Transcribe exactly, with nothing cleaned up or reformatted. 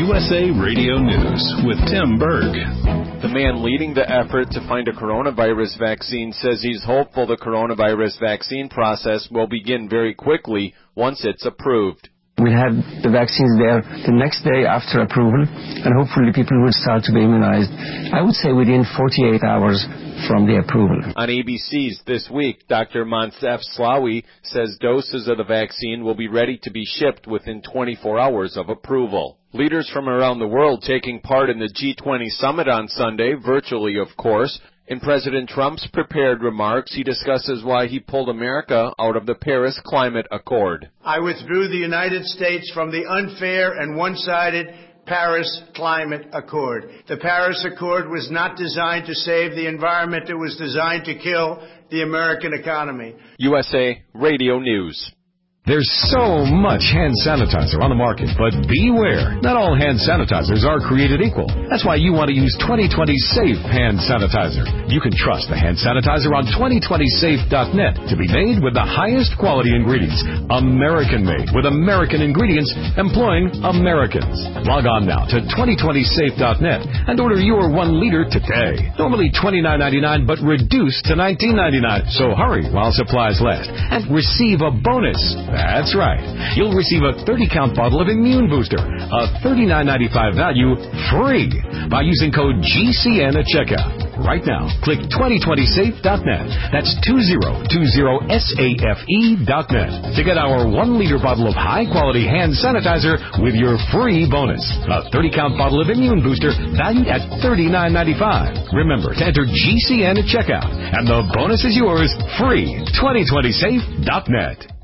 U S A Radio News with Tim Berg. The man leading the effort to find a coronavirus vaccine says he's hopeful the coronavirus vaccine process will begin very quickly once it's approved. We'll have the vaccines there the next day after approval, and hopefully people will start to be immunized, I would say within forty-eight hours from the approval. On A B C's This Week, Doctor Moncef Slaoui says doses of the vaccine will be ready to be shipped within twenty-four hours of approval. Leaders from around the world taking part in the G twenty summit on Sunday, virtually of course. In President Trump's prepared remarks, he discusses why he pulled America out of the Paris Climate Accord. I withdrew the United States from the unfair and one-sided Paris Climate Accord. The Paris Accord was not designed to save the environment. It was designed to kill the American economy. U S A Radio News. There's so much hand sanitizer on the market, but beware, not all hand sanitizers are created equal. That's why you want to use twenty twenty Safe Hand Sanitizer. You can trust the hand sanitizer on twenty twenty safe dot net to be made with the highest quality ingredients, American-made with American ingredients, employing Americans. Log on now to twenty twenty safe dot net and order your one liter today. Normally twenty-nine ninety-nine, but reduced to nineteen ninety-nine. So hurry while supplies last and receive a bonus. That's right. You'll receive a thirty count bottle of Immune Booster, a thirty-nine ninety-five value, free by using code G C N at checkout. Right now, click twenty twenty safe dot net. That's twenty twenty safe dot net to get our one liter bottle of high-quality hand sanitizer with your free bonus. A thirty count bottle of Immune Booster valued at thirty-nine ninety-five. Remember to enter G C N at checkout, and the bonus is yours free. twenty twenty safe dot net.